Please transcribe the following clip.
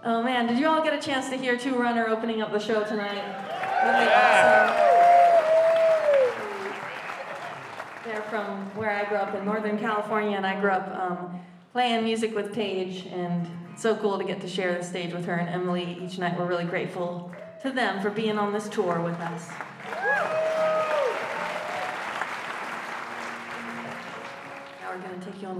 Oh man, did you all get a chance to hear Two Runner opening up the show tonight? Really Yeah. awesome. They're from where I grew up in Northern California, and I grew up playing music with Paige, and it's so cool to get to share the stage with her and Emily each night. We're really grateful to them for being on this tour with us. Now we're going to take you on